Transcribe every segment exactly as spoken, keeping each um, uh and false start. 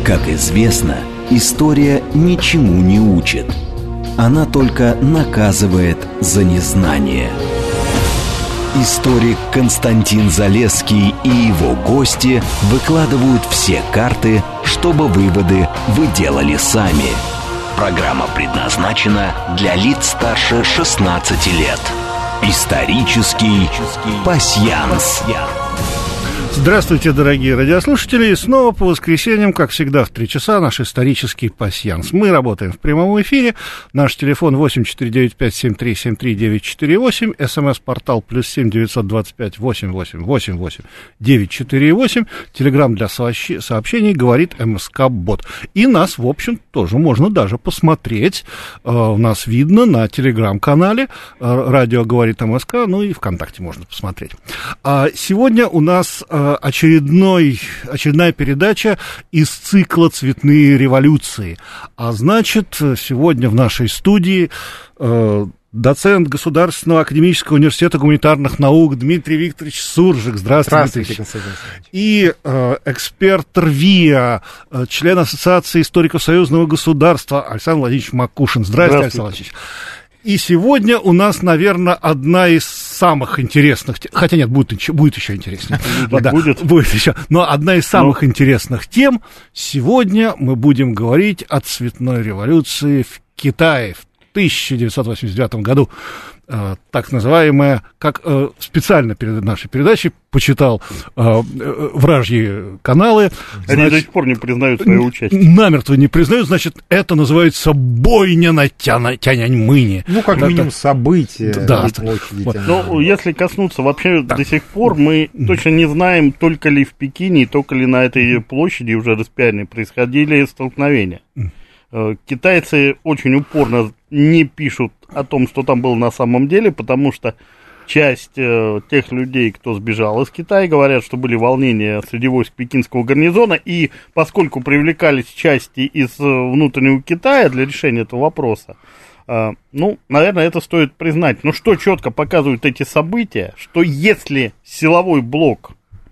Как известно, история ничему не учит. Она только наказывает за незнание. Историк Константин Залесский и его гости выкладывают все карты, чтобы выводы вы делали сами. Программа предназначена для лиц старше шестнадцати лет. Исторический пасьянс. Здравствуйте, дорогие радиослушатели. И снова по воскресеньям, как всегда, в три часа наш исторический пасьянс. Мы работаем в прямом эфире. Наш телефон восемь четыре девять пять семь три семь три девять четыре восемь. СМС-портал плюс семь девятьсот двадцать пять восемь восемь восемь восемь девять четыре восемь. Телеграмм для сообщений говорит МСК-бот. И нас, в общем, тоже можно даже посмотреть. У нас видно на телеграм-канале. Радио говорит МСК. Ну и ВКонтакте можно посмотреть. А сегодня у нас Очередной, очередная передача из цикла «Цветные революции». А значит, сегодня в нашей студии э, доцент Государственного академического университета гуманитарных наук Дмитрий Викторович Суржик. Здравствуйте, Здравствуйте, Константин Алексеевич. И э, эксперт РВИА, э, член Ассоциации историков союзного государства Александр Владимирович Макушин. Здравствуйте, Александр Владимирович. И сегодня у нас, наверное, одна из самых интересных, хотя нет, будет, будет еще интереснее. Будет, да, будет. будет еще. Но одна из самых ну. интересных тем. Сегодня мы будем говорить о цветной революции в Китае в тысяча девятьсот восемьдесят девятом году. Э, так называемая, как э, специально перед нашей передачей почитал э, э, вражьи каналы. Они значит, до сих пор не признают свое участие. Намертво не признают, значит, это называется бойня на Тяньаньмыне. Ну, как это, минимум, событие. Да. Вот. Ну, если коснуться, вообще да. до сих пор мы точно не знаем, только ли в Пекине, и только ли на этой площади уже распиаренной происходили столкновения. Китайцы очень упорно не пишут о том, что там было на самом деле, потому что часть э, тех людей, кто сбежал из Китая, говорят, что были волнения среди войск пекинского гарнизона, и поскольку привлекались части из э, внутреннего Китая для решения этого вопроса, э, ну, наверное, это стоит признать. Но что четко показывают эти события, что если силовой блок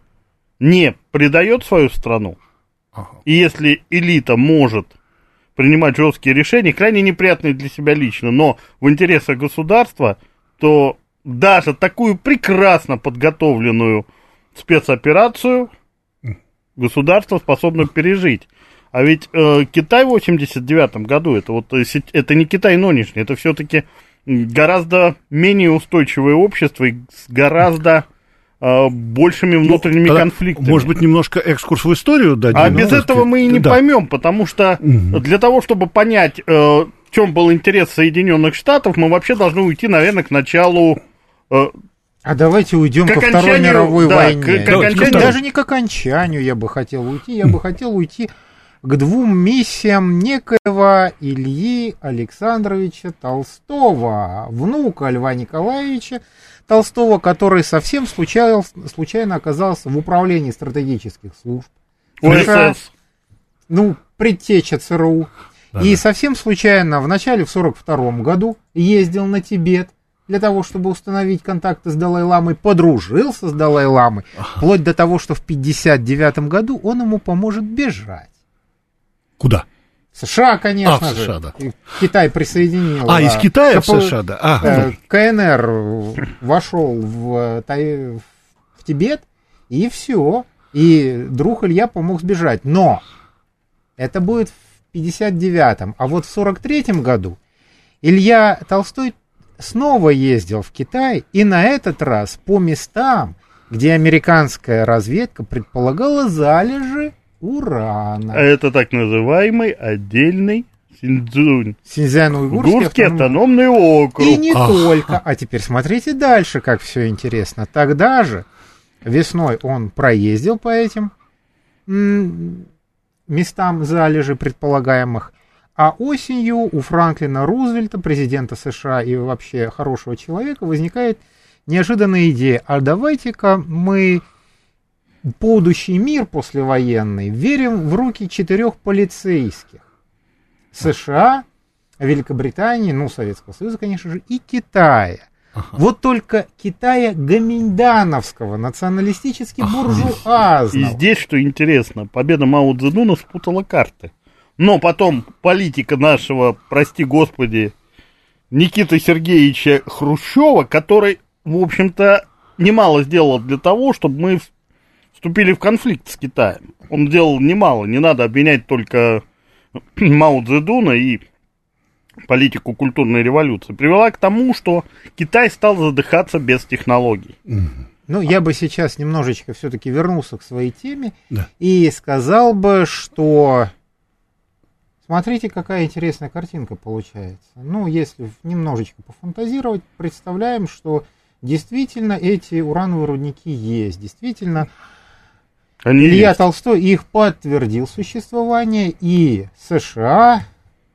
не предает свою страну, ага. и если элита может принимать жесткие решения, крайне неприятные для себя лично, но в интересах государства, то даже такую прекрасно подготовленную спецоперацию государство способно пережить. А ведь э, Китай в восемьдесят девятом году, это, вот, это не Китай нынешний, это все-таки гораздо менее устойчивое общество и с гораздо большими внутренними ну, конфликтами. Может быть, немножко экскурс в историю дадим? А без этого мы и не да. поймем, потому что угу. для того, чтобы понять, э, в чем был интерес Соединенных Штатов, мы вообще должны уйти, наверное, к началу... Э, а давайте уйдем ко Второй мировой да, войне. К, к окончанию... Даже не к окончанию я бы хотел уйти, я бы хотел уйти к двум миссиям некоего Ильи Александровича Толстого, внука Льва Николаевича Толстого, который совсем случайно, случайно оказался в управлении стратегических служб. ОСС. Ну, предтеча ЦРУ. Да, и да. совсем случайно в начале в сорок втором году ездил на Тибет для того, чтобы установить контакты с Далай-ламой, подружился с Далай-ламой, ага. вплоть до того, что в пятьдесят девятом году он ему поможет бежать. Куда? США, конечно а, же. США, да. Китай присоединил. А, из Китая КП... в США, да. А, э, КНР вошел в, в Тибет, и все. И друг Илья помог сбежать. Но это будет в пятьдесят девятом. А вот в сорок третьем году Илья Толстой снова ездил в Китай, и на этот раз по местам, где американская разведка предполагала залежи урана. Это так называемый отдельный Синьцзюнь. Синьцзян-Уйгурский автономный округ. И не Ах. только. А теперь смотрите дальше, как все интересно. Тогда же весной он проездил по этим м- местам залежи предполагаемых, а осенью у Франклина Рузвельта, президента США и вообще хорошего человека, возникает неожиданная идея. А давайте-ка мы будущий мир послевоенный верим в руки четырех полицейских. США, Великобритании, ну, Советского Союза, конечно же, и Китая. Ага. Вот только Китая гоминдановского, националистически буржуазного. И здесь, что интересно, победа Мао Цзэдуна спутала карты. Но потом политика нашего, прости господи, Никиты Сергеевича Хрущева, который, в общем-то, немало сделал для того, чтобы мы вступили в конфликт с Китаем. Он сделал немало, не надо обвинять только Мао Цзэдуна и политику культурной революции, привела к тому, что Китай стал задыхаться без технологий. Ну, я бы сейчас немножечко все-таки вернулся к своей теме, да, и сказал бы, что смотрите, какая интересная картинка получается. Ну, если немножечко пофантазировать, представляем, что действительно эти урановые рудники есть, действительно Они Илья есть. Толстой их подтвердил существование, и США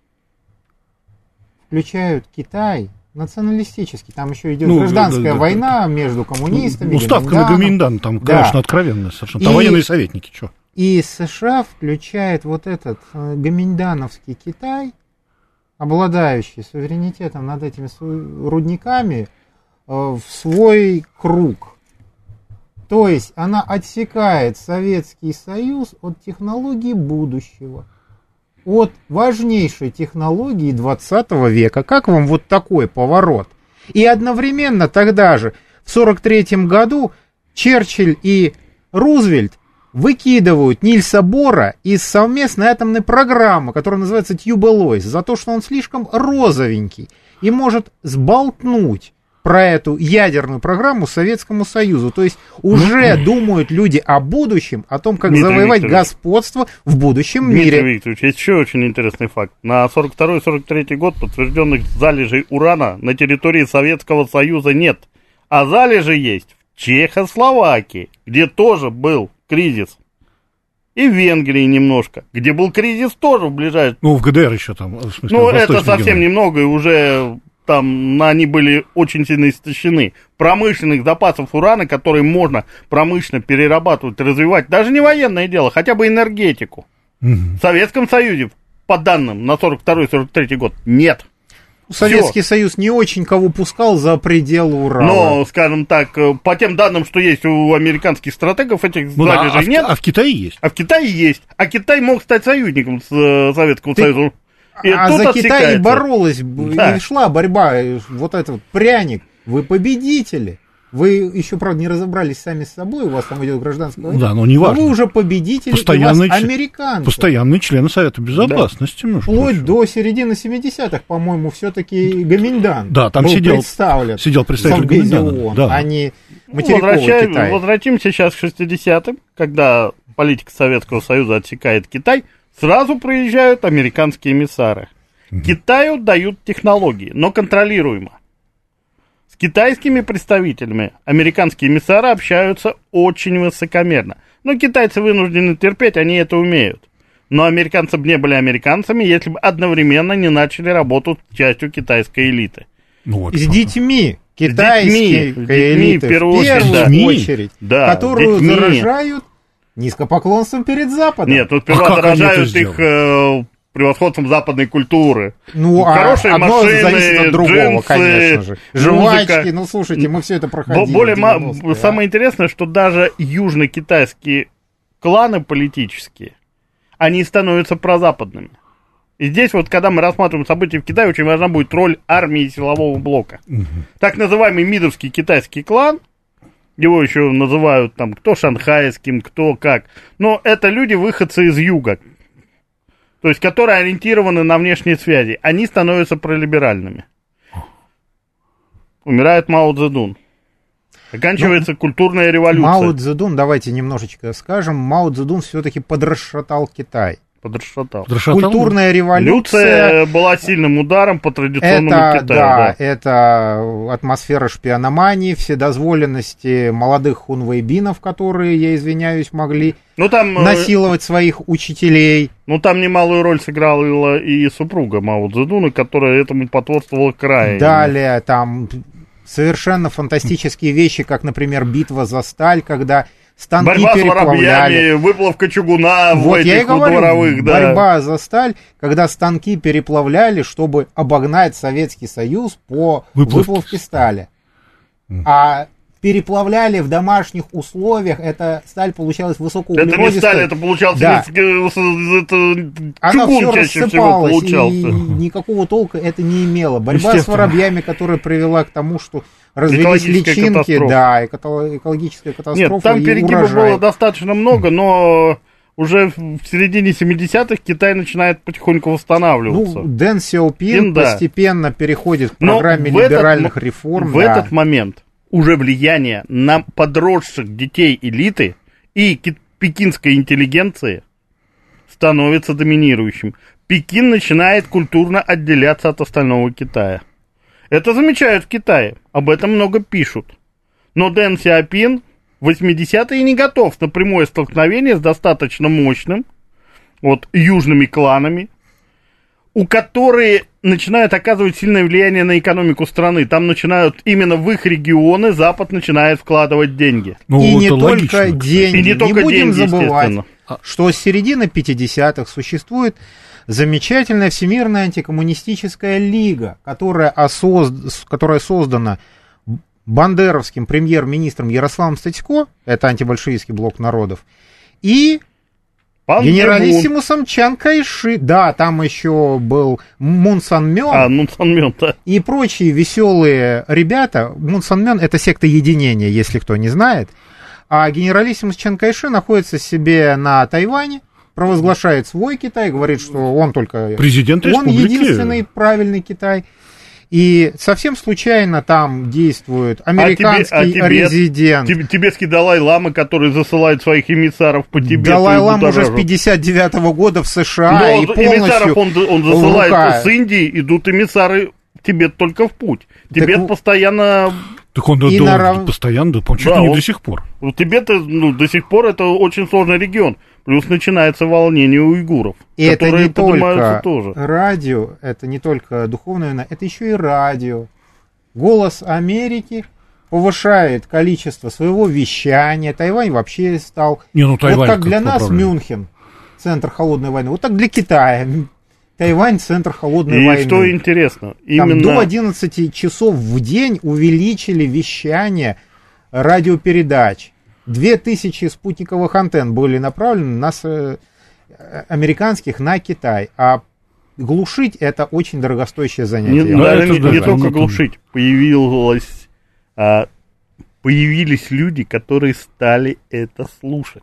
включают Китай националистически. Там еще идет Ну, гражданская да, да, война между коммунистами. Ну, ставка на Гоминдан, там, Да. конечно, откровенная совершенно. Там И- военные советники, что? И США включает вот этот э, гоминдановский Китай, обладающий суверенитетом над этими су- рудниками, э, в свой круг. То есть она отсекает Советский Союз от технологий будущего, от важнейшей технологии двадцатого века. Как вам вот такой поворот? И одновременно тогда же, в сорок третьем году, Черчилль и Рузвельт выкидывают Нильса Бора из совместной атомной программы, которая называется Тьюбелойс, за то, что он слишком розовенький и может сболтнуть про эту ядерную программу Советскому Союзу. То есть уже думают люди о будущем, о том, как Дмитрий завоевать Викторович. господство в будущем Дмитрий мире. Викторович, есть еще очень интересный факт. На сорок второй сорок третий год подтвержденных залежей урана на территории Советского Союза нет. А залежи есть в Чехословакии, где тоже был кризис. И в Венгрии немножко, где был кризис тоже в ближайшем. Ну, в ГДР еще там, в смысле, Ну, в это Восточной совсем Германии. немного, и уже там они были очень сильно истощены. Промышленных запасов урана, которые можно промышленно перерабатывать, развивать, даже не военное дело, хотя бы энергетику. Мгм. В Советском Союзе, по данным на сорок второй сорок третий год, нет. Советский Союз не очень кого пускал за пределы Урала. Но, скажем так, э, по тем данным, что есть у американских стратегов, этих Ну да, залежей а, в, нет. а в Китае есть. А в Китае есть. А Китай мог стать союзником с э, Советского Ты- Союза. И а тут за Китай и отсекается. боролась, б- Да. и шла борьба, и вот этот вот пряник. Вы победители. Вы еще, правда, не разобрались сами с собой, у вас там идет гражданская война. Да, но не важно. Но вы уже победители, Постоянные и вас член- американцы. Постоянные члены Совета Безопасности. между Вплоть прочим. до середины семидесятых, по-моему, все-таки Гоминдан Да, там был сидел- представлен сидел представитель в Совбезе Гоминдана, ООН, да. а не Ну, материковый возвращаем- Китай. Возвратимся сейчас к шестидесятым, когда политика Советского Союза отсекает Китай, сразу приезжают американские эмиссары. Китаю дают технологии, но контролируемо. С китайскими представителями американские эмиссары общаются очень высокомерно. Но китайцы вынуждены терпеть, они это умеют. Но американцы бы не были американцами, если бы одновременно не начали работу частью китайской элиты. Ну, вот. С детьми китайской детьми, с детьми, элиты, в первую в первую очередь, да. очередь, Да, которую детьми. заражают низкопоклонством перед Западом. Нет, тут А сперва как они заражают это их э, превосходством западной культуры. Ну, а Хорошие одно машины, зависит от другого, джинсы, конечно же. музыка. Жвачки, ну, слушайте, мы все это Бо- проходили. Более, в ма- девяностые, а. самое интересное, что даже южно-китайские кланы политические, они становятся прозападными. И здесь вот, когда мы рассматриваем события в Китае, очень важна будет роль армии и силового блока. Так называемый мидовский китайский клан, его еще называют там кто шанхайским, кто как, но это люди, выходцы из юга, то есть которые ориентированы на внешние связи, они становятся пролиберальными. Умирает Мао Цзэдун. Заканчивается культурная революция. Мао Цзэдун, давайте немножечко скажем, Мао Цзэдун все-таки подрасшатал Китай. Подрасшатал. Дрошатал? Культурная революция. Революция была сильным ударом по традиционному Это, Китаю. да, Да. это атмосфера шпиономании, вседозволенности молодых хунвейбинов, которые, я извиняюсь, могли Ну, там, э, насиловать своих учителей. ну, там немалую роль сыграла и супруга Мао Цзэдуна, которая этому потворствовала крайне. Далее там совершенно фантастические вещи, как, например, битва за сталь, когда станки Борьба с переплавляли. воробьями, выплавка чугуна в Вот я и этих говорю, дворовых, да. борьба за сталь, когда станки переплавляли, чтобы обогнать Советский Союз по Выплавке. выплавке стали. А переплавляли в домашних условиях, эта сталь получалась высокоуглеродистая. Это не сталь, это получался да. это, она чугун все чаще всего получался. И никакого толка это не имело. Борьба с воробьями, которая привела к тому, что развелись личинки, катастрофа. Да, экологическая катастрофа. Нет, там перегибов было достаточно много, но уже в середине семидесятых Китай начинает потихоньку восстанавливаться. Ну, Дэн Сяопин да. постепенно переходит к программе но либеральных этот, реформ. В да. этот момент уже влияние на подросших детей элиты и пекинской интеллигенции становится доминирующим. Пекин начинает культурно отделяться от остального Китая. Это замечают в Китае, об этом много пишут. Но Дэн Сяопин в восьмидесятые не готов на прямое столкновение с достаточно мощным вот, южными кланами, у которых начинают оказывать сильное влияние на экономику страны. Там начинают, именно в их регионы Запад начинает вкладывать деньги. Ну, и, не только деньги. и не только не будем деньги, забывать, что с середины пятидесятых существует замечательная Всемирная антикоммунистическая лига, которая, осоз... которая создана бандеровским премьер-министром Ярославом Статько, это антибольшевистский блок народов, и Пан генералиссимусом Чан Кайши, да, там еще был Мун Сан Мён, а, Мун Сан Мён, да. И прочие веселые ребята. Мун Сан Мён — это секта единения, если кто не знает. А генералиссимус Чан Кайши находится себе на Тайване, провозглашает свой Китай, говорит, что он только... Президент он республики. Единственный правильный Китай. И совсем случайно там действует американский а тебе, а Тибет, резидент. Тибет, тибетский Далай-лама, который засылает своих эмиссаров по Тибету. Далай-лама уже с пятьдесят девятого года в США. Но и полностью он, он засылает с Индии, идут эмиссары в Тибет только в путь. Тибет так, постоянно... Так он и на... постоянно, да, чуть да, не он, до сих пор. У Тибета ну, до сих пор это очень сложный регион. Плюс начинается волнение уйгуров, и которые это не только тоже. Радио, это не только духовное, это еще и радио. Голос Америки повышает количество своего вещания. Тайвань вообще стал... Не, ну, Тайвань вот как для нас проблема. Мюнхен, центр холодной войны, вот так для Китая Тайвань центр холодной и войны. И что интересно, там именно... до одиннадцати часов в день увеличили вещание радиопередач. Две тысячи спутниковых антенн были направлены на э, американских на Китай, а глушить это очень дорогостоящее занятие. Не, да, не, не только глушить, появилось, а, появились люди, которые стали это слушать.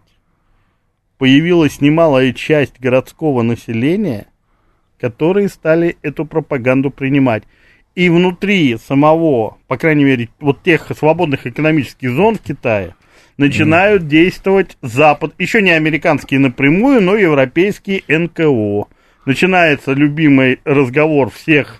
Появилась немалая часть городского населения, которые стали эту пропаганду принимать. И внутри самого, по крайней мере, вот тех свободных экономических зон в Китае, начинают mm. действовать Запад, еще не американские напрямую, но европейские эн ка о. Начинается любимый разговор всех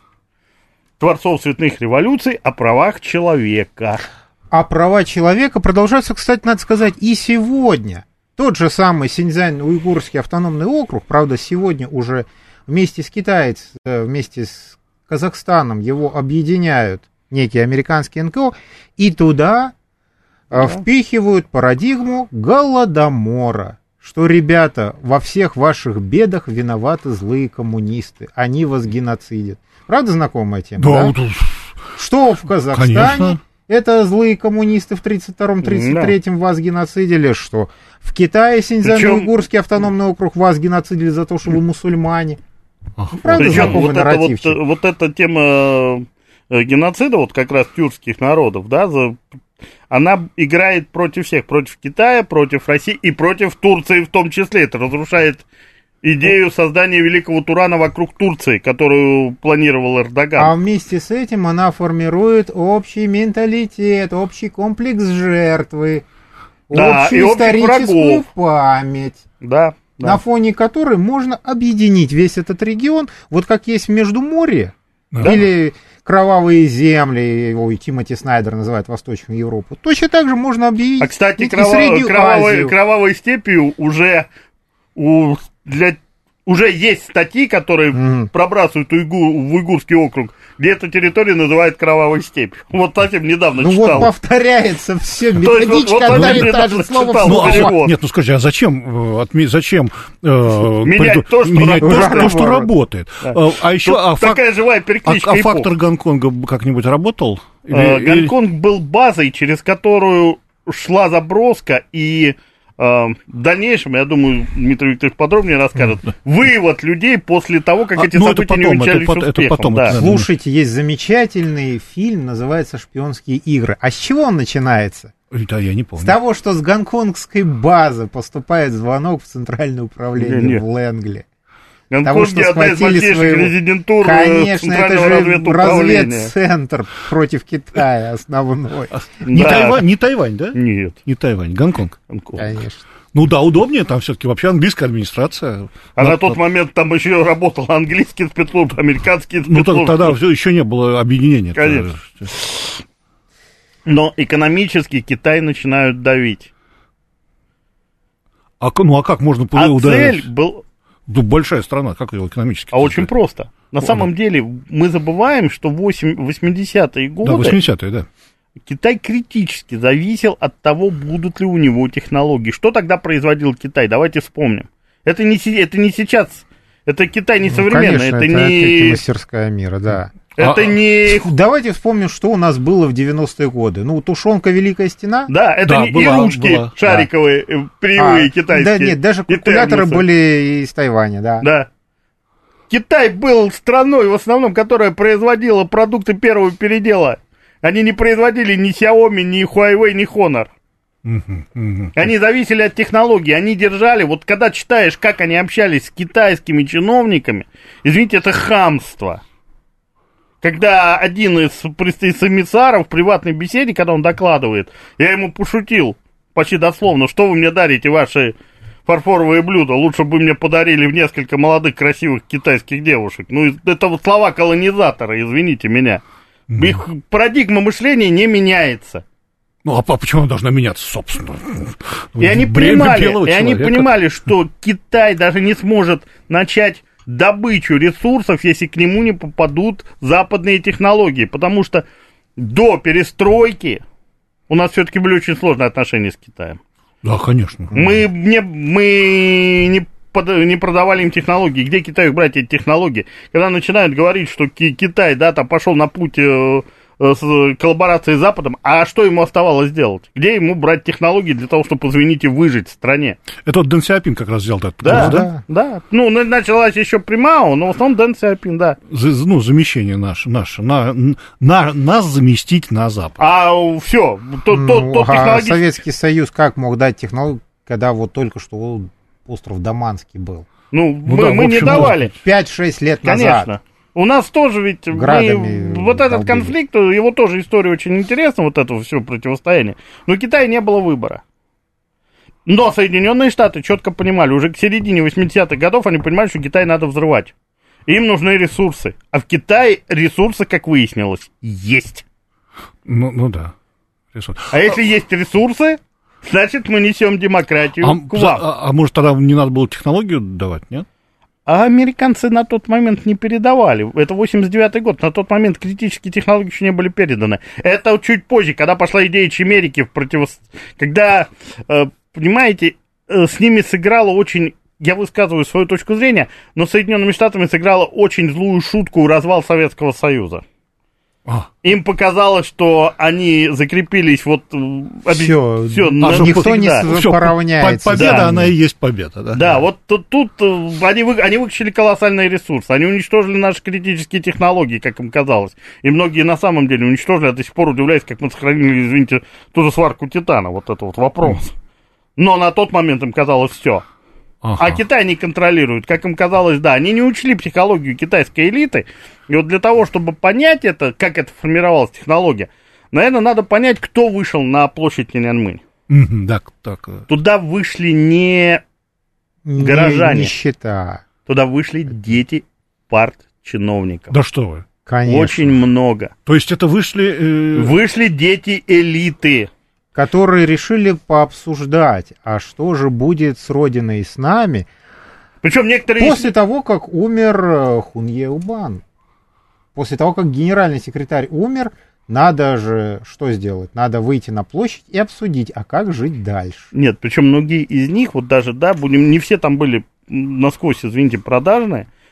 творцов цветных революций о правах человека. А права человека продолжаются, кстати, надо сказать, и сегодня. Тот же самый Синьцзянь-Уйгурский автономный округ, правда, сегодня уже вместе с китайцами, вместе с Казахстаном его объединяют некие американские эн ка о, и туда... Да. Впихивают парадигму Голодомора, что, ребята, во всех ваших бедах виноваты злые коммунисты, они вас геноцидят. Правда знакомая тема? Да. да? Что в Казахстане? Конечно. Это злые коммунисты в тридцать втором тридцать третьем да. вас геноцидили, что в Китае Синьцзянь-Уйгурский автономный округ вас геноцидили за то, что вы мусульмане. Ах, правда знакомый вот нарративчик? Это, вот, вот эта тема геноцида, вот как раз тюркских народов, да, за... она играет против всех, против Китая, против России и против Турции в том числе. Это разрушает идею создания Великого Турана вокруг Турции, которую планировал Эрдоган. А вместе с этим она формирует общий менталитет, общий комплекс жертвы, да, общую историческую врагов. память, да, да. на фоне которой можно объединить весь этот регион, вот как есть в Междуморье, да. или... кровавые земли, его и Тимоти Снайдер называет Восточную Европу. Точно так же можно объявить а, кстати, и крова... Среднюю кровавой, Азию. Кровавой степью уже, у... для... уже есть статьи, которые mm. пробрасывают уйгу... в уйгурский округ, где эту территорию называют Кровавой степью. Вот совсем недавно ну читал. вот повторяется все, методичка вот, вот, одна и та же, слово в ну, а, Нет, ну скажи, а зачем, отме... зачем э, менять приду... то, что, менять работает. то, что работает? Да. А, а еще а, такая фак... живая перекличка а, а фактор Гонконга как-нибудь работал? Э, Гонконг был базой, через которую шла заброска, и э, в дальнейшем, я думаю, Дмитрий Викторович подробнее расскажет, вывод людей после того, как а, эти ну, события потом, не увенчались это, успехом. это потом, да. это, Слушайте, есть замечательный фильм, называется «Шпионские игры». А с чего он начинается? Да, я не помню. С того, что с гонконгской базы поступает звонок в Центральное управление Не, не. в Лэнгли. Гонконг — одна из важнейших своего... резидентур Конечно, это Центрального же разведуправления. разведцентр против Китая основной. Не, Да. Тайвань, не Тайвань, да? Нет. Не Тайвань, Гонконг. Гонконг. Конечно. Ну да, удобнее, там все-таки вообще английская администрация. А Ну, на тот момент там еще работал английский спецслужб, американский Ну спецслужб. тогда все еще не было объединения. Конечно. Но экономически Китай начинают давить. А, к- ну а как можно А ударить? цель был... Ну, большая страна, как ее экономически? А очень просто. На самом деле мы забываем, что в восьмидесятые Да, годы восьмидесятые, да. Китай критически зависел от того, будут ли у него технологии. Что тогда производил Китай? Давайте вспомним. Это не, се- это не сейчас. Это Китай не Ну, современный. конечно, это это не... мастерская мира, да. Это А- не... Давайте вспомним, что у нас было в девяностые годы. Ну, тушенка «Великая стена». Да, это Да, не была, игрушки была, шариковые, э, привые А, китайские. Да нет, даже и калькуляторы термосы. были из Тайваня, да. Да. Китай был страной, в основном, которая производила продукты первого передела. Они не производили ни Xiaomi, ни Huawei, ни Honor. Мгм, мгм. Они зависели от технологий, они держали, вот когда читаешь, как они общались с китайскими чиновниками, извините, это хамство. Когда один из, из эмиссаров в приватной беседе, когда он докладывает, я ему пошутил, почти дословно, что вы мне дарите, ваши фарфоровые блюда, лучше бы мне подарили в несколько молодых красивых китайских девушек. Ну, это вот слова колонизатора, извините меня. Их парадигма мышления не меняется. Ну а по- почему она должна меняться, собственно? И они Бремя понимали, белого и они человека. понимали, что Китай даже не сможет начать добычу ресурсов, если к нему не попадут западные технологии. Потому что до перестройки у нас все-таки были очень сложные отношения с Китаем. Да, конечно. Мы не, мы не, под- не продавали им технологии. Где Китаю брать эти технологии? Когда начинают говорить, что Ки- Китай, да, там пошел на путь э, э, с коллаборации с Западом, а что ему оставалось делать? Где ему брать технологии для того, чтобы, извините, выжить в стране? Это вот Дэн Сяопин как раз сделал этот Да, курс, да, да. Ну, на- началась еще при Мао, но в основном Дэн Сяопин, да. За- ну, замещение наше, наше на, на, нас заместить на Запад. А все, то, Ну, то, то а технологически... Советский Союз как мог дать технологию, когда вот только что остров Даманский был? Ну, Ну мы, да, в мы не общем, давали. пять-шесть лет Конечно. назад. У нас тоже ведь мы, Градами вот этот долбили. конфликт, его тоже история очень интересна, вот это все противостояние. Но у Китая не было выбора. Но Соединенные Штаты четко понимали, уже к середине восьмидесятых годов они понимали, что Китай надо взрывать. Им нужны ресурсы. А в Китае ресурсы, как выяснилось, есть. Ну, ну да. Рисует. А если есть ресурсы, значит мы несем демократию А, к вам. а- а может, тогда не надо было технологию давать, нет? А американцы на тот момент не передавали. Это восемьдесят девятый год. На тот момент критические технологии еще не были переданы. Это чуть позже, когда пошла идея Чемерики в противос... Когда, э, понимаете, э, с ними сыграла очень... Я высказываю свою точку зрения, но с Соединенными Штатами сыграла очень злую шутку развал Советского Союза. А. Им показалось, что они закрепились вот... Всё, все, а никто не с- Всё, поравняется. по- Победа, Да. она и есть победа, да? Да, вот тут, тут э, они, вы, они выкачали колоссальные ресурсы, они уничтожили наши критические технологии, как им казалось. И многие на самом деле уничтожили, я до сих пор удивляюсь, как мы сохранили, извините, ту же сварку титана, вот это вот вопрос. Но на тот момент им казалось все. Ага. А Китай не контролирует, как им казалось, да, они не учли психологию китайской элиты. И вот для того, чтобы понять это, как это формировалась технология, наверное, надо понять, кто вышел на площадь Тяньаньмэнь. Мгм, да, так. э. Туда вышли не Не- горожане. Нищета. Туда вышли дети партчиновников. Да что вы. Конечно. Очень много. То есть это вышли... э, Вышли дети элиты. Которые решили пообсуждать, а что же будет с Родиной и с нами, Причем некоторые... после того, как умер э, Хунье Убан. После того, как генеральный секретарь умер, надо же что сделать? Надо выйти на площадь и обсудить, а как жить дальше. Нет, причем многие из них, вот даже, да, будем, не все там были м, насквозь, извините, продажные,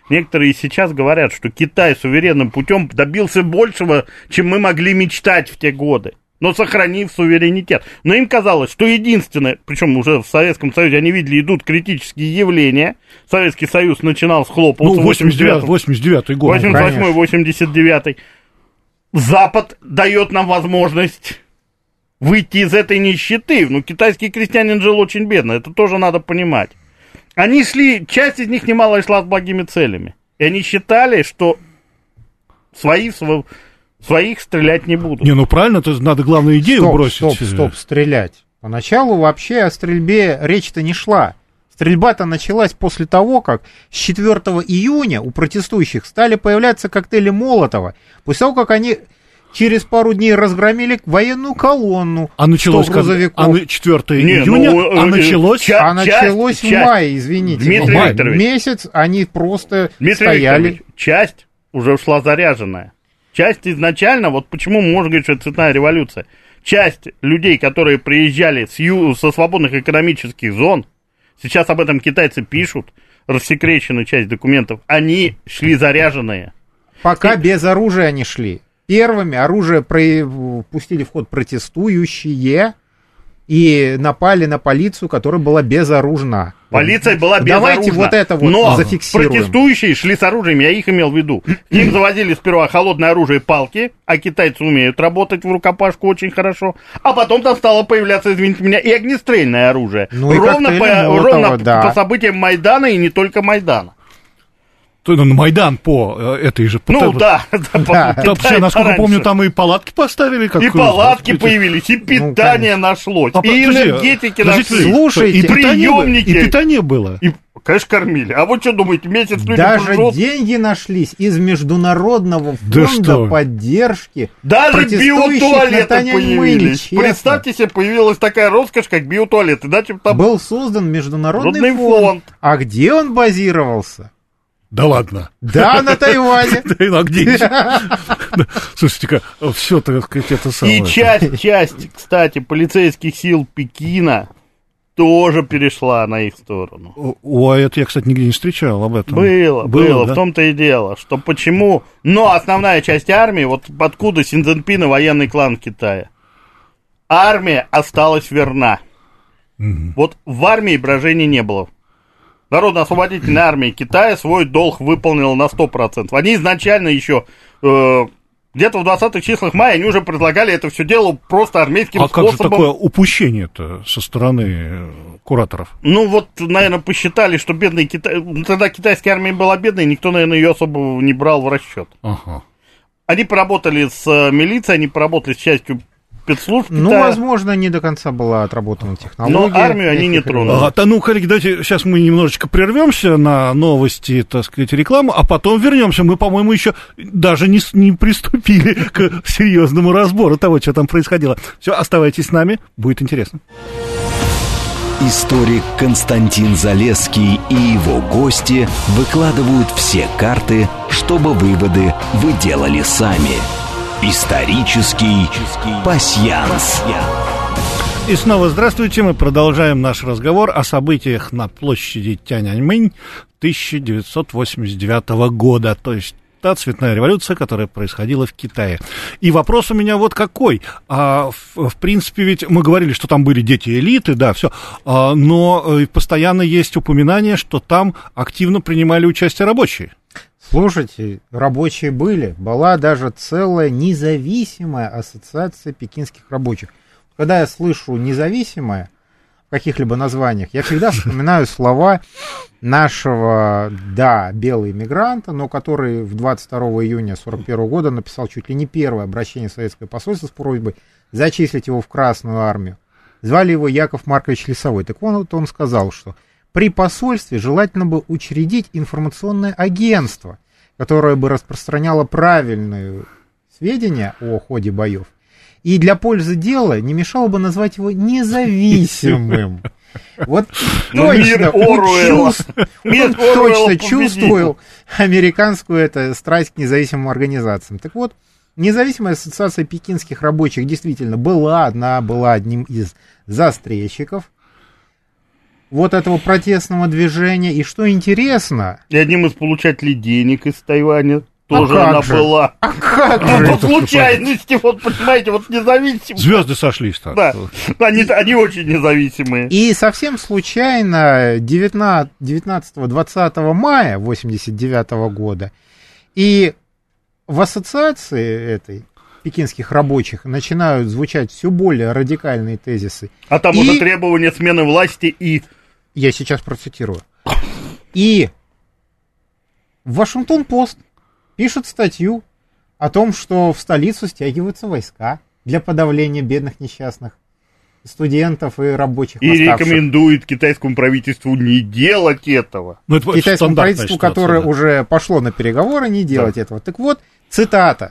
некоторые сейчас говорят, что Китай суверенным путем добился большего, чем мы могли мечтать в те годы, но сохранив суверенитет. Но им казалось, что единственное, причем уже в Советском Союзе они видели, идут критические явления. Советский Союз начинал схлопываться. Ну, восемьдесят девятый год. восемьдесят восьмой восемьдесят девятый. Запад дает нам возможность выйти из этой нищеты. Ну, китайский крестьянин жил очень бедно, это тоже надо понимать. Они шли, часть из них немалая шла с благими целями. И они считали, что свои, своих стрелять не будут. Не, ну правильно, то надо главную идею стоп, бросить. Стоп, стоп, стрелять. Поначалу вообще о стрельбе речь-то не шла. Стрельба-то началась после того, как с четвёртого июня у протестующих стали появляться коктейли Молотова. После того, как они через пару дней разгромили военную колонну. А началось грузовиков. А четвёртого Не, июня, ну, а началось... Ча- а началось часть, в мае, извините. Дмитрий май. Викторович. Месяц они просто Дмитрий стояли. Викторович, часть уже ушла заряженная. Часть изначально, вот почему можно говорить, что это цветная революция. Часть людей, которые приезжали с ю, со свободных экономических зон, сейчас об этом китайцы пишут, рассекречена часть документов, они шли заряженные. Пока И... без оружия они шли. Первыми оружие про... пустили в ход протестующие и напали на полицию, которая была безоружна. Полиция была безоружна. Давайте вот это вот но зафиксируем. Протестующие шли с оружием, я их имел в виду. Им завозили сперва холодное оружие, палки, а китайцы умеют работать в рукопашку очень хорошо. А потом там стало появляться, извините меня, и огнестрельное оружие. Ну, и ровно по, Молотова, ровно да. по событиям Майдана и не только Майдана. То, ну, Майдан по этой же... Ну по, да, да, Да. Там все, насколько помню, там и палатки поставили. Как, и палатки так, появились, и питание ну, нашлось, а, и подожди, энергетики подождите, нашли, слушайте, и приемники. И питание было. И, конечно, кормили. А вы что думаете, месяц люди Даже проживут? деньги нашлись из Международного Да фонда что? поддержки. Даже биотуалеты появились. Честно. Представьте себе, появилась такая роскошь, как биотуалеты. Да, типа там... Был создан Международный Народный фонд. фонд. А где он базировался? Да ладно. Да, на Тайване. А где? Слушайте-ка, все, так сказать, это самое. И часть, часть, кстати, полицейских сил Пекина тоже перешла на их сторону. Ой, это я, кстати, нигде не встречал об этом. Было, было, было, да? В том-то и дело, что почему... Но основная часть армии, вот откуда Си Цзиньпин и военный клан Китая. Армия осталась верна. Угу. Вот в армии брожений не было. Народно-освободительная армия Китая свой долг выполнила на сто процентов. Они изначально еще... Э, где-то в двадцатых числах мая они уже предлагали это все дело просто армейским а способом. А как же такое упущение-то со стороны кураторов? Ну вот, наверное, посчитали, что бедные Китай... Тогда китайская армия была бедной, никто, наверное, ее особо не брал в расчет. Ага. Они поработали с милицией, они поработали с частью спецслужб Китая. Ну, возможно, не до конца была отработана технология. Но армию они не тронули. А, да, ну, коллеги, давайте сейчас мы немножечко прервемся на новости, так сказать, рекламу, а потом вернемся. Мы, по-моему, еще даже не, не приступили к серьезному разбору того, что там происходило. Все, оставайтесь с нами, будет интересно. Историк Константин Залесский и его гости выкладывают все карты, чтобы выводы вы делали сами. Исторический пасьянс. И снова здравствуйте, мы продолжаем наш разговор о событиях на площади Тяньаньмэнь тысяча девятьсот восемьдесят девятого года, то есть та цветная революция, которая происходила в Китае. И вопрос у меня вот какой. А, в, в принципе, ведь мы говорили, что там были дети элиты, да, все, а, но постоянно есть упоминание, что там активно принимали участие рабочие. Слушайте, рабочие были. Была даже целая независимая ассоциация пекинских рабочих. Когда я слышу «независимая» в каких-либо названиях, я всегда вспоминаю слова нашего, да, белого иммигранта, но который в двадцать второго июня сорок первого года написал чуть ли не первое обращение в советское посольство с просьбой зачислить его в Красную армию. Звали его Яков Маркович Лесовой. Так вот, он сказал, что при посольстве желательно бы учредить информационное агентство, которое бы распространяло правильные сведения о ходе боев. И для пользы дела не мешало бы назвать его независимым. Вот точно, точно чувствую американскую это страсть к независимым организациям. Так вот, независимая ассоциация пекинских рабочих действительно была, она была одним из застрельщиков. вот этого протестного движения. И что интересно... И одним из получателей денег из Тайваня тоже а она же? была. А как Ну, же? по случайности, вот, понимаете, вот независимо. Звезды сошлись так. Да, они, они очень независимые. И совсем случайно девятнадцатого-двадцатого мая восемьдесят девятого года и в ассоциации этой пекинских рабочих начинают звучать все более радикальные тезисы. А там и... уже требования смены власти и... Я сейчас процитирую. И Вашингтон-Пост пишет статью о том, что в столицу стягиваются войска для подавления бедных несчастных студентов и рабочих И восставших. рекомендует китайскому правительству не делать этого. Ну, это Китайскому стандартная правительству, ситуация, которое да. уже пошло на переговоры, не делать Да. этого. Так вот, цитата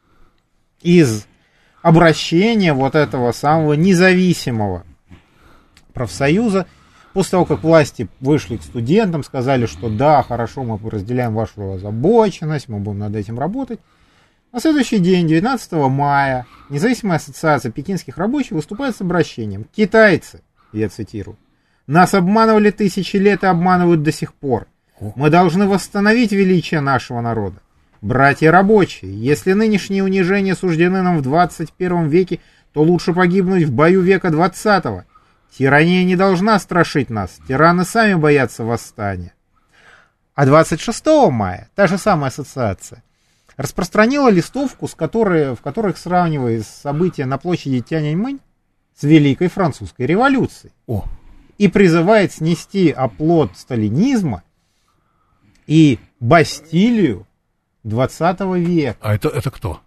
из обращения вот этого самого независимого профсоюза. После того, как власти вышли к студентам, сказали, что да, хорошо, мы разделяем вашу озабоченность, мы будем над этим работать. На следующий день, девятнадцатого мая, независимая ассоциация пекинских рабочих выступает с обращением. Китайцы, я цитирую, нас обманывали тысячи лет и обманывают до сих пор. Мы должны восстановить величие нашего народа. Братья рабочие, если нынешние унижения суждены нам в двадцать первом веке, то лучше погибнуть в бою века двадцатого. Тирания не должна страшить нас, тираны сами боятся восстания. А двадцать шестого мая та же самая ассоциация распространила листовку, с которой, в которой сравнивает события на площади Тяньаньмэнь с Великой Французской революцией. О. И призывает снести оплот сталинизма и Бастилию двадцатого века. А это, это кто?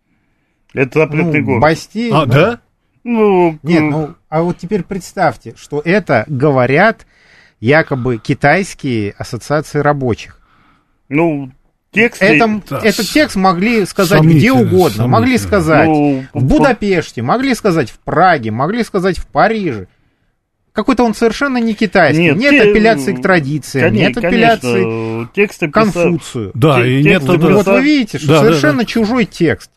Это запретный Ну, город. Басти... А, ну, да? Ну, Нет, к- ну, а вот теперь представьте, что это говорят якобы китайские ассоциации рабочих. ну, тексты... Это, да, этот текст могли сказать где сомнительно, угодно. Могли сомнительно. сказать Ну, в Будапеште, могли сказать в Праге, могли сказать в Париже. Какой-то он совершенно не китайский. Нет, Нет, нет те- апелляции к традициям, Коне- нет апелляции конечно, тексты к писа- Конфуцию. Да, Те- и текст нет... записал- это- Вот вы видите, что Да, да, совершенно да. чужой текст.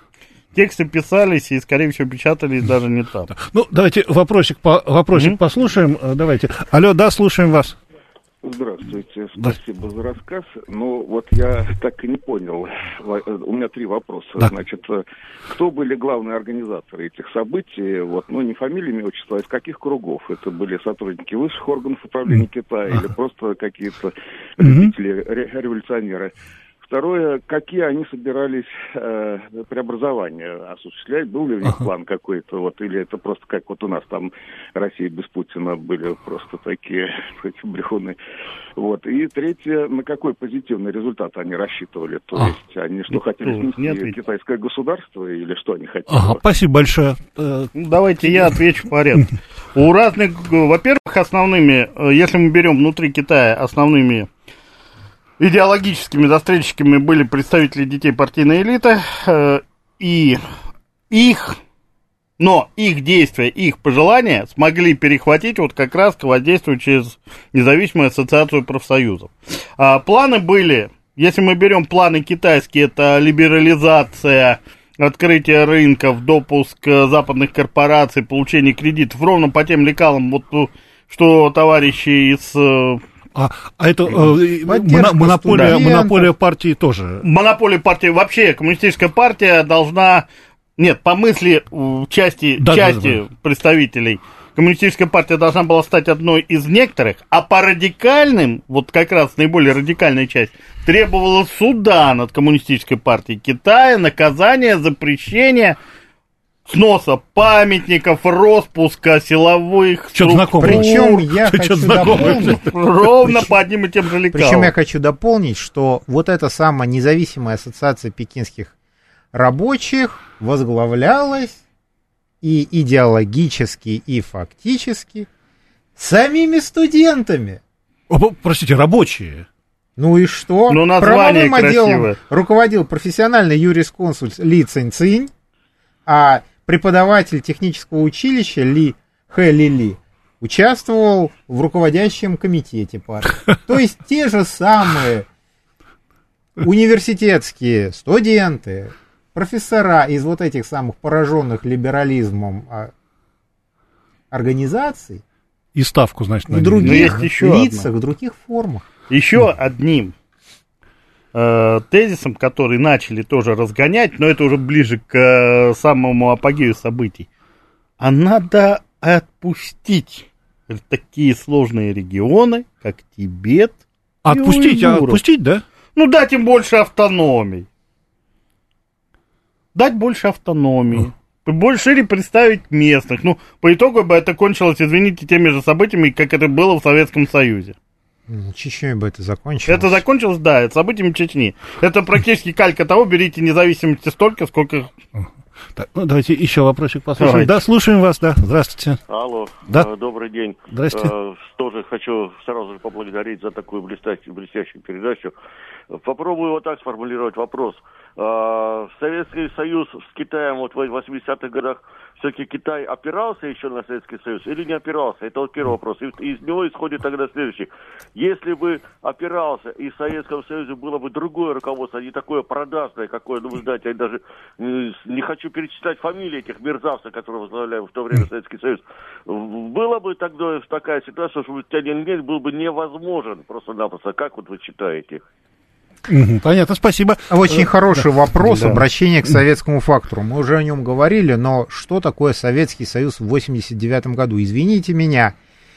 Тексты писались и, скорее всего, печатались даже не там. Ну, давайте вопросик, по, вопросик Мгм. послушаем. Э, Давайте. Алло, да, слушаем вас. Здравствуйте, Да. спасибо за рассказ. Ну, вот я так и не понял. Во- У меня три вопроса. Да. Значит, э, кто были главные организаторы этих событий? Вот, ну, не фамилии, имя, отчество, а из каких кругов? Это были сотрудники высших органов управления Китая или просто какие-то любители, ре- революционеры? Второе, какие они собирались э, преобразования осуществлять? Был ли у них план какой-то? Вот, или это просто как вот у нас там Россия без Путина были просто такие эти брехуны? Вот. И третье, на какой позитивный результат они рассчитывали? То А. есть они что, хотели Ну, снести не ответил. китайское государство или что они хотели? Ага, спасибо большое. Э, Ну, давайте я отвечу в порядке. У разных, э, во-первых, основными, э, если мы берем внутри Китая, основными идеологическими застрельщиками были представители детей партийной элиты, э, и их, но их действия, их пожелания смогли перехватить вот как раз воздействуя через независимую ассоциацию профсоюзов. А планы были, если мы берем планы китайские, это либерализация, открытие рынков, допуск э, западных корпораций, получение кредитов, ровно по тем лекалам, вот, э, что товарищи из э, А, а это э, Поддержка моно- монополия, студентов. монополия партии тоже. монополия партии, вообще коммунистическая партия должна, нет, по мысли э, части, Да, части да, да. представителей, коммунистическая партия должна была стать одной из некоторых, а по радикальным, вот как раз наиболее радикальная часть, требовала суда над коммунистической партией Китая, наказания, запрещения, сноса памятников, распуска силовых Чё-то знакомое. Причем я Чё-то хочу знакомое. дополнить, ровно по одним и тем же лекалам. Причем я хочу дополнить, что вот эта самая независимая ассоциация пекинских рабочих возглавлялась и идеологически, и фактически самими студентами. О, п- простите, рабочие. Ну и что? Ну, название Правовым отделом красивое. руководил профессиональный юрисконсульт Ли Цинь-Цинь, а преподаватель технического училища Ли Хэ Ли Ли участвовал в руководящем комитете партии. То есть те же самые университетские студенты, профессора из вот этих самых пораженных либерализмом а, организаций И ставку, значит, на в них. других еще лицах, одна. в других формах. Еще одним э, тезисом, который начали тоже разгонять, но это уже ближе к э, самому апогею событий, а надо отпустить такие сложные регионы, как Тибет. Отпустить, а отпустить, да? Ну, дать им больше автономии. Дать больше автономии. Больше шире представить местных. Ну, по итогу бы это кончилось, извините, теми же событиями, как это было в Советском Союзе. Ну, Чечней бы это закончилось. Это закончилось, да, это событиями Чечни. Это практически калька того, берите независимости столько, сколько... Так, ну, давайте еще вопросик послушаем. Давайте. Да, слушаем вас, да. Здравствуйте. Алло, Да. э, добрый день. Здрасте. Э, тоже хочу сразу же поблагодарить за такую блестящую, блестящую передачу. Попробую вот так сформулировать вопрос. Э, Советский Союз с Китаем вот в восьмидесятых годах, все-таки Китай опирался еще на Советский Союз или не опирался? Это вот первый вопрос. И из него исходит тогда следующий. Если бы опирался, и в Советском Союзе было бы другое руководство, а не такое продажное, какое, ну, вы знаете, я даже э, не хочу перечислять фамилии этих мерзавцев, которые возглавляли в то время Советский Союз, было бы тогда такая ситуация, что Тяньаньмэнь был бы невозможен просто-напросто. Как вот вы считаете? Мгм, понятно, спасибо. Очень Э, хороший да. вопрос, Да. обращение к советскому фактору. Мы уже о нем говорили, но что такое Советский Союз в восемьдесят девятом году? Извините меня,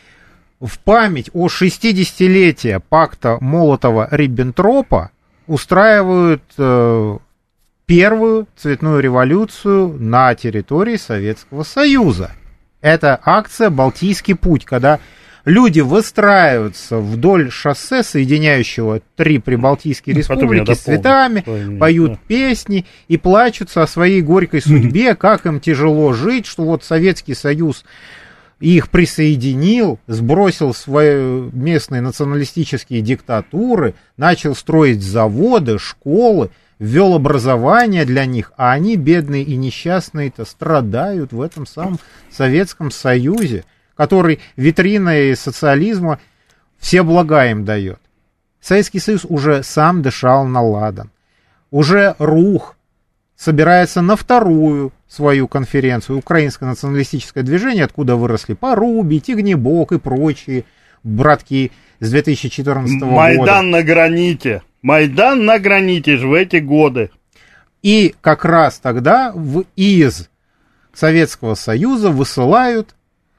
в память о шестидесятилетии пакта Молотова-Риббентропа устраивают э, первую цветную революцию на территории Советского Союза. Это акция «Балтийский путь», когда люди выстраиваются вдоль шоссе, соединяющего три прибалтийские республики, с цветами, поют да. песни и плачутся о своей горькой судьбе, как им тяжело жить, что вот Советский Союз их присоединил, сбросил свои местные националистические диктатуры, начал строить заводы, школы, ввел образование для них, а они, бедные и несчастные-то, страдают в этом самом Советском Союзе, который витриной социализма все блага им дает. Советский Союз уже сам дышал на ладан. Уже РУХ собирается на вторую свою конференцию. Украинское националистическое движение, откуда выросли Порубий, Тигнебок и прочие братки с две тысячи четырнадцатого года. Майдан на граните. Майдан на граните же в эти годы. И как раз тогда в, из Советского Союза высылают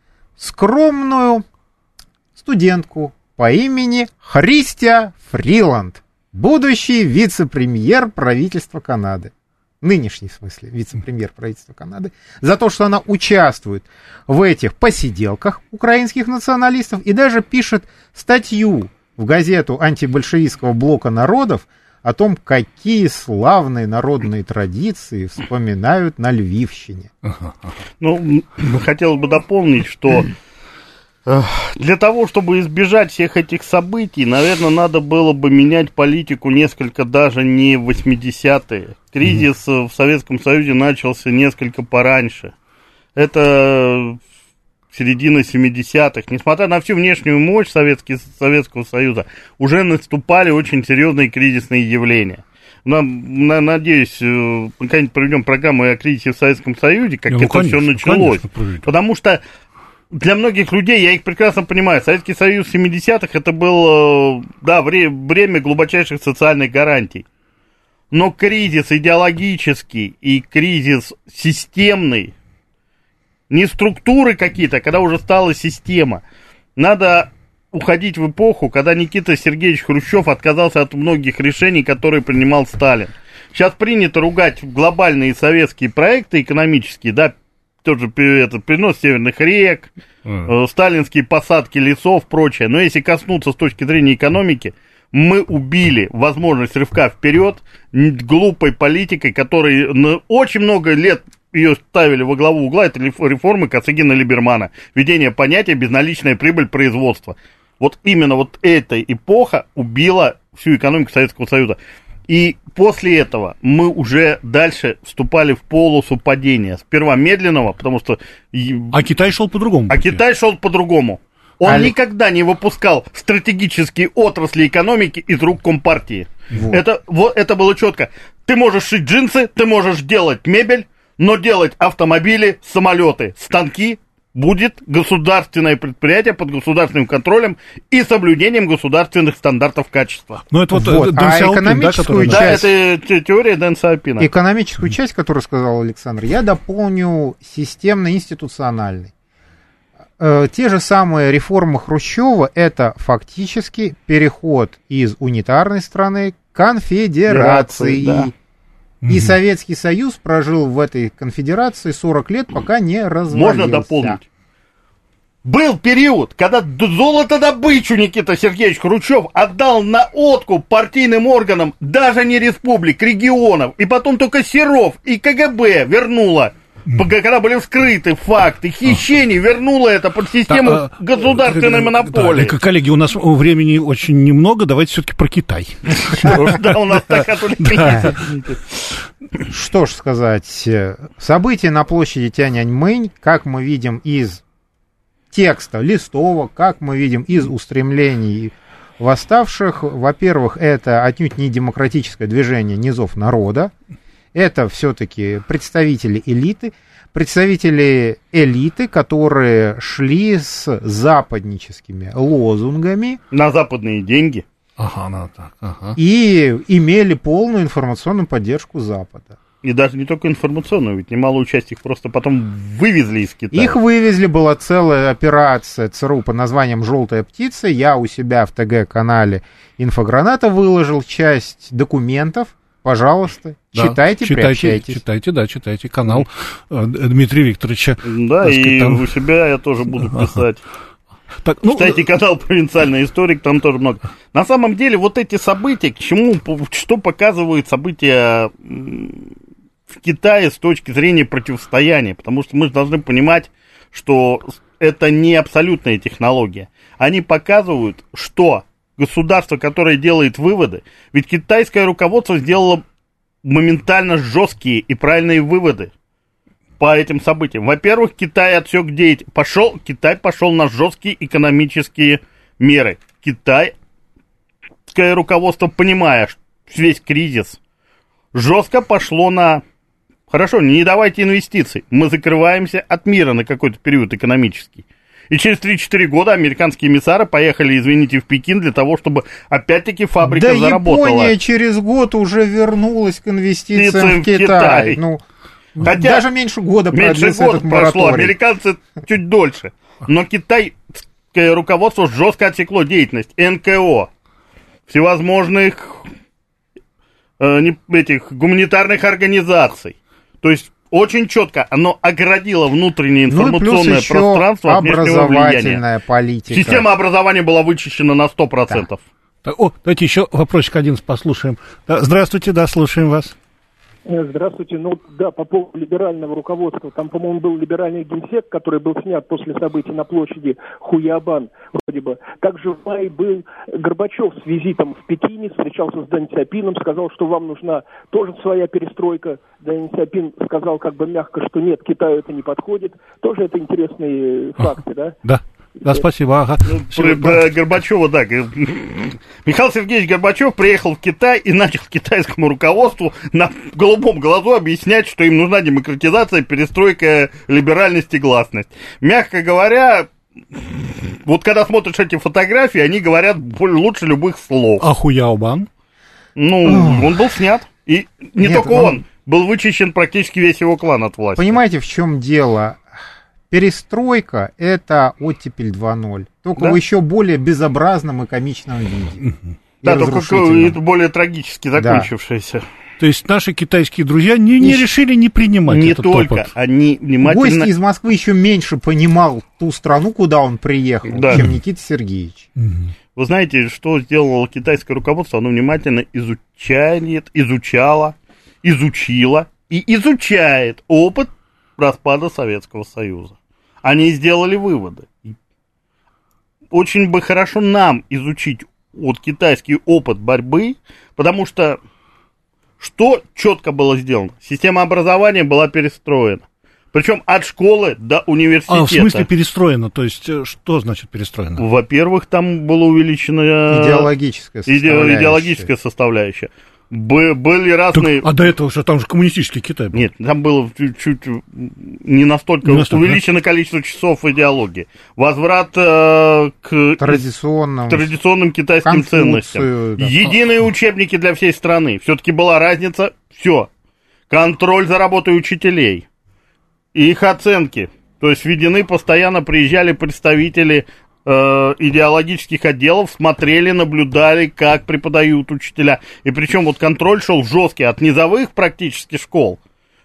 скромную студентку по имени Христя Фриланд, будущий вице-премьер правительства Канады. Нынешний, в смысле, вице-премьер правительства Канады, за то, что она участвует в этих посиделках украинских националистов и даже пишет статью в газету антибольшевистского блока народов о том, какие славные народные традиции вспоминают на Львивщине. Ну, хотелось бы дополнить, что э, для того, чтобы избежать всех этих событий, наверное, надо было бы менять политику несколько даже не в восьмидесятые. Кризис mm-hmm. в Советском Союзе начался несколько пораньше. Это середина семидесятых. Несмотря на всю внешнюю мощь Советский, Советского Союза, уже наступали очень серьезные кризисные явления. Нам, на, надеюсь, мы когда-нибудь проведем программу о кризисе в Советском Союзе, как ну, это конечно, все началось. Конечно, потому что для многих людей, я их прекрасно понимаю, Советский Союз в семидесятых это было, да, время глубочайших социальных гарантий. Но кризис идеологический и кризис системный, не структуры какие-то, а когда уже стала система. Надо уходить в эпоху, когда Никита Сергеевич Хрущев отказался от многих решений, которые принимал Сталин. Сейчас принято ругать глобальные советские проекты экономические, да, тоже это, перенос северных рек, mm. э, сталинские посадки лесов, прочее. Но если коснуться с точки зрения экономики, мы убили возможность рывка вперед глупой политикой, которой на очень много лет ее ставили во главу угла, это реформы Косыгина-Либермана, введение понятия безналичная прибыль производства. Вот именно вот эта эпоха убила всю экономику Советского Союза. И после этого мы уже дальше вступали в полосу падения. Сперва медленного, потому что... А Китай шел по-другому. А Китай шел по-другому. Он а никогда не выпускал стратегические отрасли экономики из рук Компартии. Вот. Это, вот, это было четко. Ты можешь шить джинсы, ты можешь делать мебель, но делать автомобили, самолеты, станки будет государственное предприятие под государственным контролем и соблюдением государственных стандартов качества. Ну, это вот, вот. Дэн А Сяопин, экономическую да, часть... Да, это теория Дэн Сяопина. Экономическую часть, которую сказал Александр, я дополню системно-институциональной. Те же самые реформы Хрущева — это фактически переход из унитарной страны к конфедерации. Да. И Мгм. Советский Союз прожил в этой конфедерации сорок лет, пока не развалился. Можно дополнить. Был период, когда золотодобычу Никита Сергеевич Хрущев отдал на откуп партийным органам даже не республик, регионов, и потом только Серов и КГБ вернула, когда были вскрыты факты хищений, вернула это под систему Да, а, государственной да, монополии. да, коллеги, у нас времени очень немного, давайте все-таки про Китай. Да, у нас так отвлеклись. Что ж сказать, события на площади Тяньаньмэнь, как мы видим из текста, листовок, как мы видим из устремлений восставших, во-первых, это отнюдь не демократическое движение низов народа, это все-таки представители элиты, представители элиты, которые шли с западническими лозунгами. На западные деньги. Ага, ну так, ага. И имели полную информационную поддержку Запада. И даже не только информационную, ведь немалую часть их просто потом вывезли из Китая. Их вывезли, была целая операция ЦРУ под названием «Желтая птица». Я у себя в ТГ-канале «Инфограната» выложил часть документов. Пожалуйста, Да, читайте, читайте, приобщайтесь. читайте, да, читайте канал э, Дмитрия Викторовича. Да, Так и сказать, там- у себя я тоже буду писать. Так, ну, Читайте канал «Провинциальный историк», там тоже много. На самом деле, вот эти события, к чему, что показывают события м, в Китае с точки зрения противостояния? Потому что мы же должны понимать, что это не абсолютная технология. Они показывают, что государство, которое делает выводы, ведь китайское руководство сделало моментально жесткие и правильные выводы по этим событиям. Во-первых, Китай отсек деятельность. Пошел, Китай пошел на жесткие экономические меры. Китайское руководство, понимая весь кризис, жестко пошло на... Хорошо, не давайте инвестиций. Мы закрываемся от мира на какой-то период экономический. И через три-четыре года американские эмиссары поехали, извините, в Пекин для того, чтобы опять-таки фабрика Да заработала. Япония через год уже вернулась к инвестициям в Китай. Китай. Ну, Хотя даже меньше года меньше продлился года этот прошло, мораторий. американцы чуть дольше. Но китайское руководство жестко отсекло деятельность эн ка о, всевозможных э, не, этих гуманитарных организаций. То есть очень четко оно оградило внутреннее информационное ну и плюс еще пространство от внешнего влияния. образовательная политика. Система образования была вычищена на сто процентов. так, о, давайте еще вопросик один послушаем. Да, здравствуйте, да, слушаем вас. Здравствуйте. Ну да, по поводу либерального руководства. Там, по-моему, был либеральный генсек, который был снят после событий на площади Хуябан, вроде бы. Также в мае был Горбачев с визитом в Пекине, встречался с Дэн Сяопином, сказал, что вам нужна тоже своя перестройка. Дэн Сяопин сказал как бы мягко, что нет, Китаю это не подходит. Тоже это интересные факты, да? Да. Да, спасибо. Ага. Ну, про, про Горбачева, да. Михаил Сергеевич Горбачев приехал в Китай и начал китайскому руководству на голубом глазу объяснять, что им нужна демократизация, перестройка, либеральность и гласность. Мягко говоря, вот когда смотришь эти фотографии, они говорят лучше любых слов. А Хуяобан? Ну, он был снят. И не Нет, только он... он, был вычищен практически весь его клан от власти. Понимаете, в чем дело? Перестройка — это оттепель два ноль, только Да? в еще более безобразном и комичном виде. Да, И только разрушительном. это более трагически закончившееся. То есть наши китайские друзья не, не И решили не принимать Не этот только, опыт. они внимательно... Гость из Москвы еще меньше понимал ту страну, куда он приехал, Да. чем Никита Сергеевич. Вы знаете, что сделало китайское руководство? Оно внимательно изучает, изучало, изучило и изучает опыт распада Советского Союза. Они сделали выводы. Очень бы хорошо нам изучить вот китайский опыт борьбы, потому что что четко было сделано? Система образования была перестроена. Причем от школы до университета. А, в смысле перестроено? То есть, э, что значит перестроено? Во-первых, там была увеличена Идеологическая иде- составляющая. идеологическая составляющая. Б- были разные... Так, а до этого что, там же коммунистический Китай был. Нет, там было чуть-чуть не настолько, не настолько увеличено да? количество часов идеологии. Возврат э, к традиционным, традиционным китайским ценностям. Да. Единые учебники для всей страны. Все-таки была разница. Все. Контроль за работой учителей. И их оценки. То есть введены, постоянно приезжали представители идеологических отделов, смотрели, наблюдали, как преподают учителя. И причем вот контроль шел жесткий от низовых практически школ.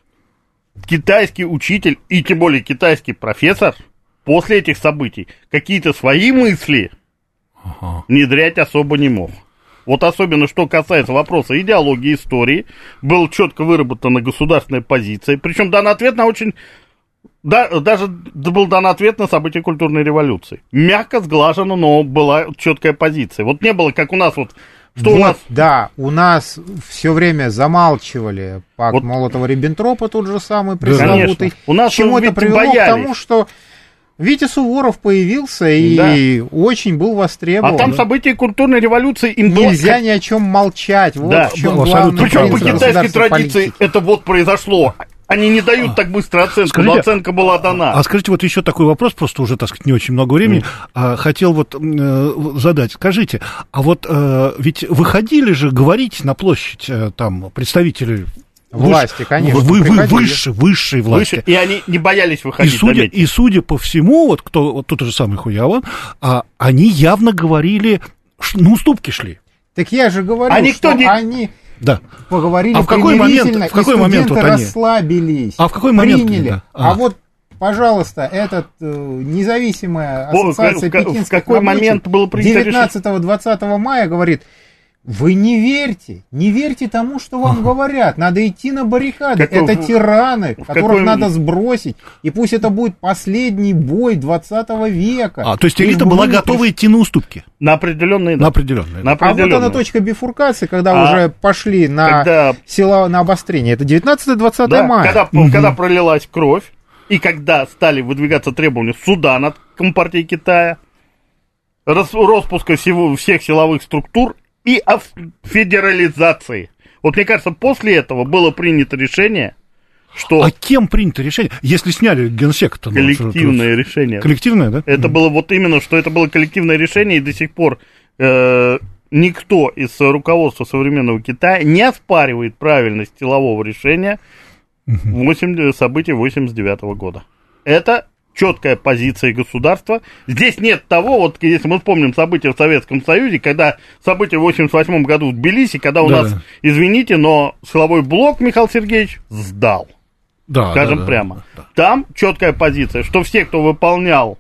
Китайский учитель и тем более китайский профессор после этих событий какие-то свои мысли ага. внедрять особо не мог. Вот особенно, что касается вопроса идеологии, истории, была четко выработана государственная позиция. Причем дан ответ на очень... Да, даже был дан ответ на события культурной революции. Мягко, сглажено, но была четкая позиция. Вот не было, как у нас вот... Что вот, у нас... Да, у нас все время замалчивали пакт вот. Молотова-Риббентропа, тот же самый пресловутый. Да, у нас, чему это привело боялись. К тому, что Витя Суворов появился и да. очень был востребован. А там события культурной революции... им Нельзя было... ни о чем молчать. Вот да. в чем ну, главный Причем по китайской традиции политики. Это вот произошло... Они не дают а, так быстро оценку, скажите, но оценка была дана. А скажите, вот еще такой вопрос, просто уже, так сказать, не очень много времени, mm. а, хотел вот э, задать. Скажите, а вот э, ведь выходили же говорить на площадь э, там представители... Власти, выше, конечно. Вы, вы, выше, высшей власти. Выше, и они не боялись выходить. И судя, и судя по всему, вот кто, вот тот же самый Хуяован, а, они явно говорили, на уступки шли. Так я же говорю, а что не... они... Да. Поговорили а в какой момент, в какой и момент вот они расслабились, а в какой момент приняли. Да. А. а вот, пожалуйста, этот э, независимая ассоциация в, пекинских в какой рабочих момент было принято девятнадцатого-двадцатого мая говорит: вы не верьте, не верьте тому, что вам говорят. Надо идти на баррикады. Какой, это тираны, которых какой... надо сбросить. И пусть это будет последний бой двадцатого века. А, то есть элита была готова идти на уступки? На определенные, да. На определенные. На определенные. А вот она точка бифуркации, когда а уже пошли на, когда... сила, на обострение. Это девятнадцатое-двадцатое да, мая. Когда, угу. когда пролилась кровь, и когда стали выдвигаться требования суда над Компартией Китая, распуска всего, всех силовых структур, и о федерализации. Вот мне кажется, после этого было принято решение, что... А кем принято решение? Если сняли генсека-то... Коллективное ну, решение. Коллективное, да? Это mm-hmm. было вот именно, что это было коллективное решение, и до сих пор э, никто из руководства современного Китая не оспаривает правильность силового решения mm-hmm. восемь, событий восемьдесят девятого года. Это... четкая позиция государства. Здесь нет того, вот если мы вспомним события в Советском Союзе, когда события в восемьдесят восьмом году в Тбилиси, когда у да, нас, да. извините, но силовой блок Михаил Сергеевич сдал. Да, скажем да, прямо. Да, да. Там четкая позиция, что все, кто выполнял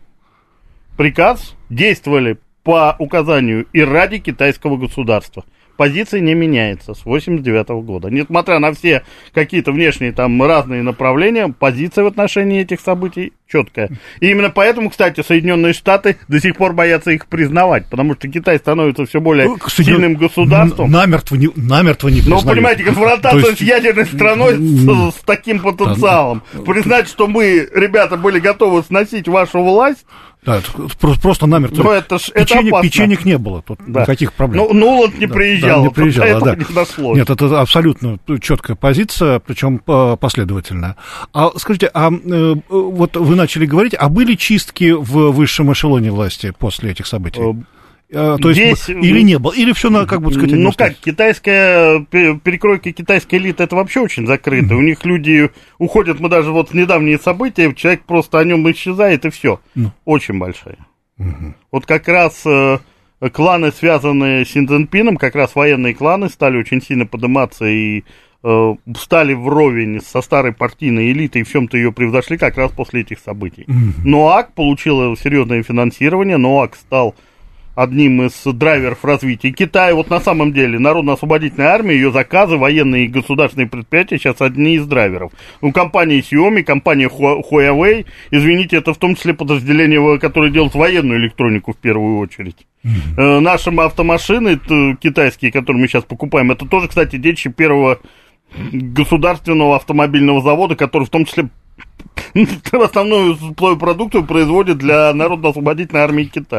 приказ, действовали по указанию и ради китайского государства. Позиция не меняется с восемьдесят девятого года. Несмотря на все какие-то внешние там разные направления, позиция в отношении этих событий четкая. И именно поэтому, кстати, Соединенные Штаты до сих пор боятся их признавать, потому что Китай становится все более ну, сильным государством. Намертво не, намертво не признают. Ну, понимаете, конфронтация есть... с ядерной страной с, с таким потенциалом. Признать, что мы, ребята, были готовы сносить вашу власть. Да, просто намертво. Но это ж, Печенье, это печенек не было, тут да. никаких проблем. Ну, Нуланд не да, приезжал, да, не приезжал, да. не дошло. Нет, это абсолютно четкая позиция, причем последовательная. А скажите, а э, вот вы начали говорить, а были чистки в высшем эшелоне власти после этих событий? То есть, Здесь, или не было, или все на, как бы сказать, ну как, китайская, перекройка китайской элиты, это вообще очень закрыто. Mm-hmm. У них люди уходят, мы даже вот в недавние события, человек просто о нем исчезает, и все. Mm-hmm. Очень большая. Mm-hmm. Вот как раз э, кланы, связанные с Си Цзиньпином, как раз военные кланы стали очень сильно подниматься и э, стали вровень со старой партийной элитой, и в чем-то ее превзошли как раз после этих событий. Mm-hmm. НОАК получила серьезное финансирование, НОАК стал одним из драйверов развития Китая. Вот на самом деле Народно-освободительная армия, ее заказы, военные и государственные предприятия сейчас одни из драйверов. Ну, компания Xiaomi, компания Huawei, извините, это в том числе подразделение, которое делает военную электронику в первую очередь. Mm-hmm. Э, наши автомашины это, китайские, которые мы сейчас покупаем, это тоже, кстати, детище первого государственного автомобильного завода, который в том числе основную свою продукцию производит для Народно-освободительной армии Китая.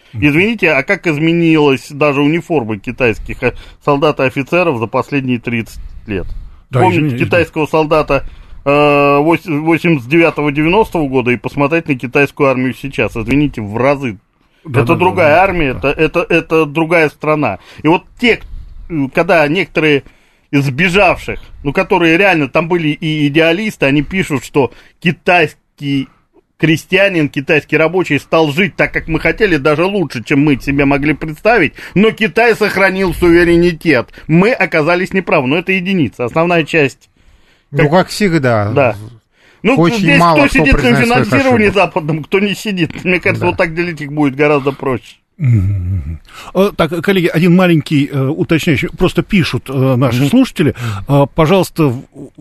Извините, а как изменилась даже униформа китайских солдат и офицеров за последние тридцать лет? Да, помните извините, китайского извините. солдата э, восемьдесят девятого девяностого года и посмотреть на китайскую армию сейчас? Извините, в разы. Да, это да, другая да, армия, да. Это, это, это другая страна. И вот те, когда некоторые из сбежавших, ну, которые реально там были и идеалисты, они пишут, что китайский крестьянин, китайский рабочий стал жить так, как мы хотели, даже лучше, чем мы себе могли представить, но Китай сохранил суверенитет. Мы оказались неправы, но это единица, основная часть. Как... Ну, как всегда. Да. Ну, очень здесь мало кто сидит на финансировании западном, кто не сидит. Мне кажется, да. вот так делить их будет гораздо проще. Mm-hmm. Так, коллеги, один маленький э, уточняющий, просто пишут э, наши mm-hmm. слушатели, э, пожалуйста,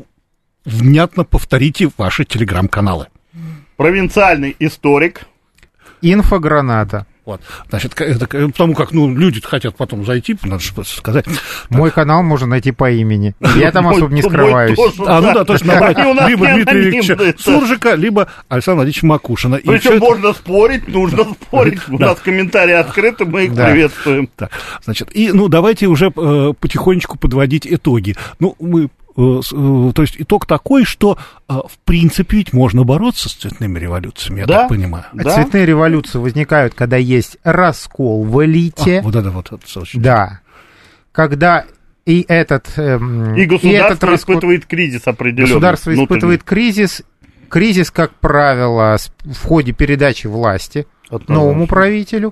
внятно повторите ваши телеграм-каналы. Провинциальный историк. Инфограната. Вот. Значит, это, потому как, ну, люди хотят потом зайти, надо же сказать. Мой канал можно найти по имени. Я там особо не скрываюсь. А, ну да, точно, набрать либо Дмитрия Викторовича Суржика, либо Александра Владимировича Макушина. Причем можно спорить, нужно спорить. У нас комментарии открыты, мы их приветствуем. Значит, и, ну, давайте уже потихонечку подводить итоги. Ну, мы... То есть итог такой, что, в принципе, ведь можно бороться с цветными революциями, я да? так понимаю. Да? Цветные революции возникают, когда есть раскол в элите. А, вот это вот. Это да. Когда и этот... Эм, и государство и этот раскол... испытывает кризис определенный. Государство внутренний. испытывает кризис. Кризис, как правило, в ходе передачи власти От новому того. правителю.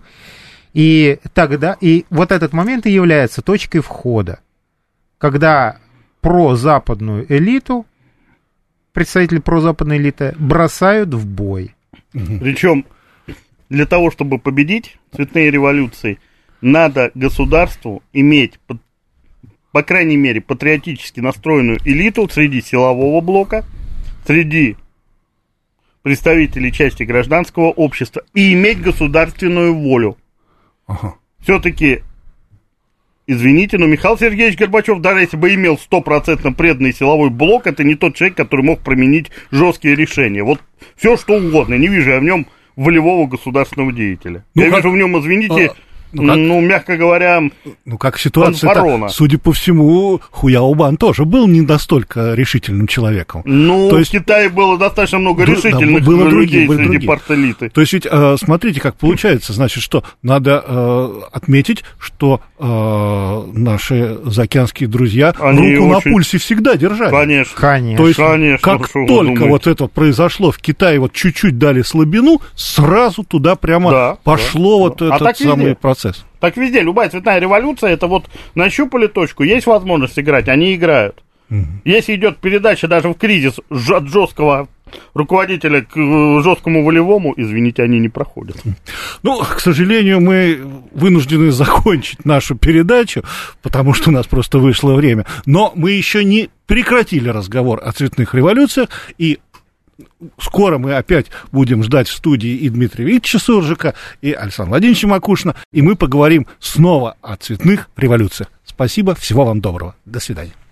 И тогда... И вот этот момент и является точкой входа. Когда... прозападную элиту, представители прозападной элиты, бросают в бой. Причем для того, чтобы победить цветные революции, надо государству иметь, по крайней мере, патриотически настроенную элиту среди силового блока, среди представителей части гражданского общества и иметь государственную волю. Ага. Все-таки... Извините, но Михаил Сергеевич Горбачев, даже если бы имел стопроцентно преданный силовой блок, это не тот человек, который мог применить жесткие решения. Вот все что угодно. Не вижу я в нем волевого государственного деятеля. Ну, я как... вижу в нем, извините, а, ну, как... ну, мягко говоря, ну, как ситуация, судя по всему, Хуяобан тоже был не настолько решительным человеком. Ну, То есть... в Китае было достаточно много решительных да, было людей другие, среди партэлиты. То есть ведь, смотрите, как получается, значит, что надо э, отметить, что э, наши заокеанские друзья Они руку очень... на пульсе всегда держали. Конечно. Конечно. То есть, Конечно, как только вот это произошло в Китае, вот чуть-чуть дали слабину, сразу туда прямо да, пошло да, вот да. этот а самый везде. процесс. Так везде, любая цветная революция, это вот нащупали точку, есть возможность играть, они играют. Угу. Если идет передача даже в кризис от жесткого руководителя к жесткому волевому, извините, они не проходят. Ну, к сожалению, мы вынуждены закончить нашу передачу, потому что у нас просто вышло время. Но мы еще не прекратили разговор о цветных революциях, и скоро мы опять будем ждать в студии и Дмитрия Викторовича Суржика, и Александра Владимировича Макушина, и мы поговорим снова о цветных революциях. Спасибо, всего вам доброго. До свидания.